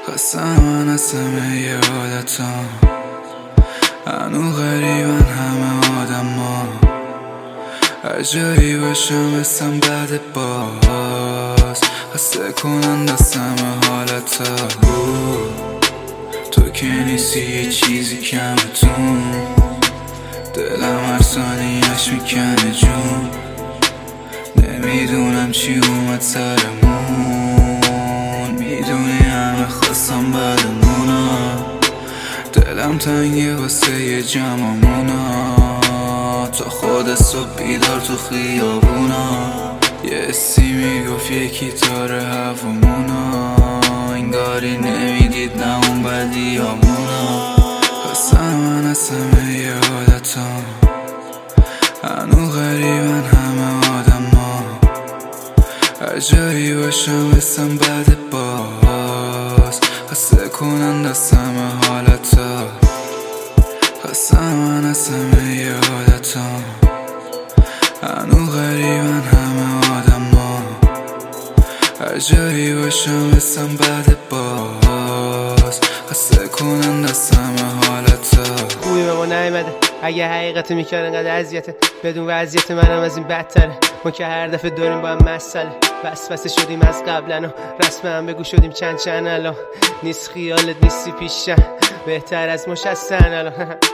خستم من از همه ی عادتام، هنو غریبن همه آدما. هر جایی باشم بسم بعد باز خسته کنند از همه حالتا. تو که نیستی یه چیزی کمتون، دلم هر ثانیه‌اش میکنه جون. نمیدونم چی اومد سرمون، میدونی همه خواستم بعدمونا. دلم تنگه واسه یه جمعمونا، تا خود صبح بیدار تو خیابونا. یه حسی میگفت یکی تاره هوامونا، انگاری نمیدید نه اون بدیامونا. خستم من از همه ی عادتام، هنو غریبن همه آدما. هر جایی باشم بسم بعد باز خسته کنند از همه حالتا. خستم من از همه ی عادتام، هنو غریبن همه آدما. هر جایی باشم بسم بعد باز خسته کنند از همه حالتا. خوبی به ما نیمده اگه حقیقت میکرد انقدر اذیته، بدون وضعیت منم از این بدتره. ما که هر دفعه داریم با هم مسئله، وسوسه شدیم از قبلن و رسم هم بگو شدیم چند الان. نیست خیالت نیستی پیشم، بهتر از مش هستن الان.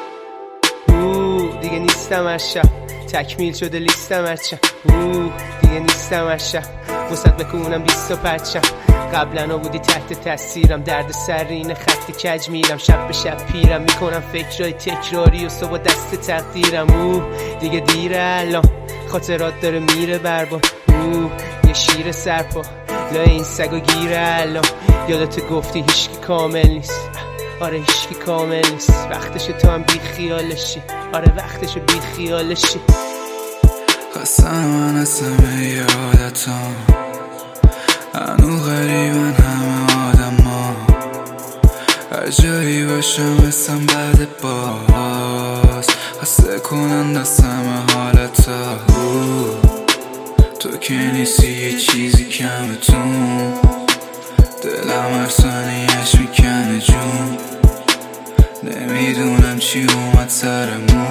دیگه نیستم از شب، تکمیل شده لیستم از شب. دیگه نیستم از شب، وسط بکنم 20 تا پرچم. قبلا بودی تحت تاثیرم، درد سر این خط کج میرم. شب به شب پیرم میکنم فکرای تکراری و صبح دست تقدیرم. دیگه دیره الان، خاطرات داره میره برباد. یه شیر سرپا لای این سگو گیره الان. یادت گفتی هیچکی کامل نیست، آره هیچکی کامل نیست. وقتشه تو هم بی خیالشی، آره وقتشه بی خیالشی. خستم من از همه ی عادتام، هنو غریبن همه آدما. هر جایی باشم بسم بعد باز خسته کنند از همه حالتا. تو که نیستی یه چیزی کمتون، دلم هر ثانیه‌اش میکنه جون. نمیدونم چی اومد سرمون،